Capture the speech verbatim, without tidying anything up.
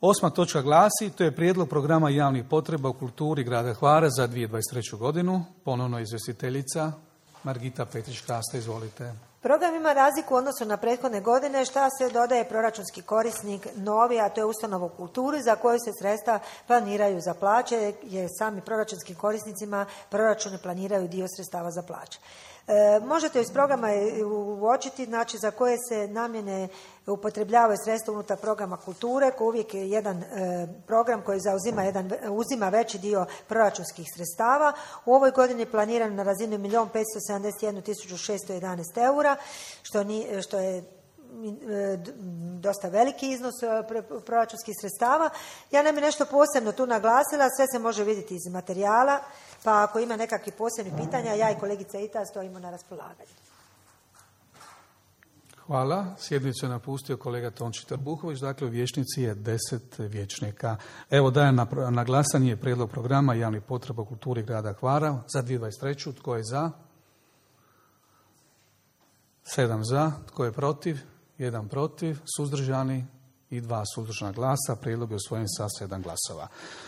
Osma točka glasi, to je prijedlog programa javnih potreba u kulturi grada Hvara za dvije tisuće dvadeset treću godinu. Ponovno izvjestiteljica Margita Petrić-Kasta, izvolite. Program ima razliku u odnosu na prethodne godine, šta se dodaje proračunski korisnik novi, a to je ustanova u kulturi za koju se sredstva planiraju za plaće, jer sami proračunskim korisnicima proračune planiraju dio sredstava za plaće. E, možete iz programa uočiti, znači, za koje se namjene upotrebljavaju sredstva unutar programa kulture, koji uvijek je jedan e, program koji zauzima jedan, uzima veći dio proračunskih sredstava. U ovoj godini je planiran na razini milijun petsto sedamdeset jednu tisuću šesto jedanaest eura, što, ni, što je dosta veliki iznos proračunskih sredstava. Ja ne bi nešto posebno tu naglasila, sve se može vidjeti iz materijala, pa ako ima nekakvih posebnih pitanja, ja i kolegica Ita stojimo na raspolaganju. Hvala. Sjednicu je napustio kolega Tonči Trbuhović, dakle u vijećnici je deset vijećnika. Evo dajem na, na glasanje prijedlog programa javnih potreba u kulturi grada Hvara za dvije tisuće dvadeset treću. Tko je za? Sedam za. Tko je protiv? Jedan protiv. Suzdržani i dva suzdržana glasa. Prijedlog je usvojen sa sedam glasova.